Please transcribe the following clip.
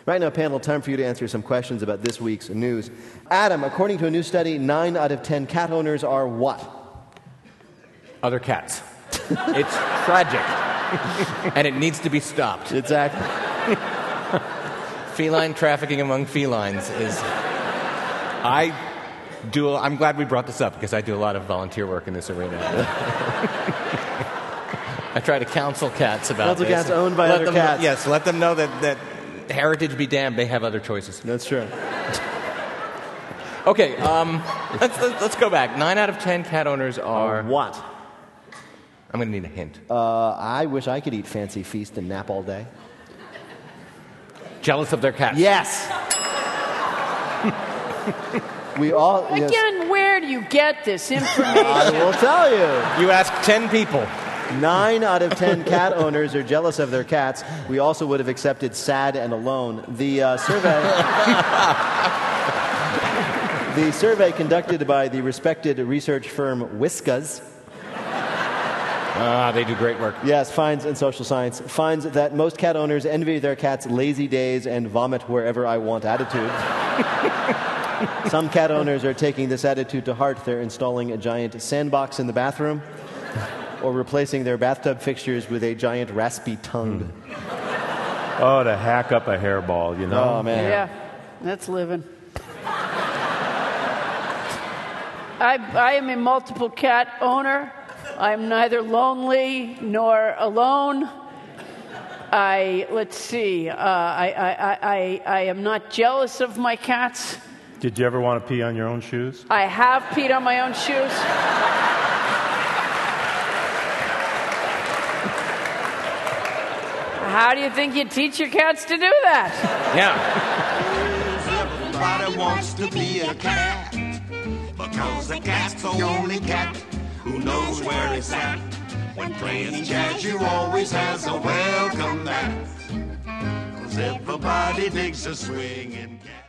Right now, panel, time for you to answer some questions about this week's news. Adam, according to a new study, 9 out of 10 cat owners are what? Other cats. It's tragic. And it needs to be stopped. Exactly. Feline trafficking among felines is... I'm glad we brought this up because I do a lot of volunteer work in this arena. I try to counsel cats about this. Cats owned by other cats. Yes, let them know that heritage be damned, they have other choices. That's true. Okay, let's go back. 9 out of 10 cat owners are... what? I'm going to need a hint. I wish I could eat fancy feast and nap all day. Jealous of their cats. Yes. We all... Again, where do you get this information? I will tell you. You ask 10 people. 9 out of 10 cat owners are jealous of their cats. We also would have accepted sad and alone. The survey conducted by the respected research firm Whiskas. They do great work. Yes, finds in social science, finds that most cat owners envy their cats' lazy days and vomit wherever I want attitude. Some cat owners are taking this attitude to heart. They're installing a giant sandbox in the bathroom or replacing their bathtub fixtures with a giant raspy tongue. Oh, to hack up a hairball, you know? Oh, man. Yeah, that's living. I am a multiple cat owner. I'm neither lonely nor alone. I am not jealous of my cats. Did you ever want to pee on your own shoes? I have peed on my own shoes. How do you think you teach your cats to do that? Yeah. Everybody wants to be a cat, because a cat's the only cat who knows where it's at. When playing jazz, you always has a welcome mat, 'cause everybody digs a swinging cat.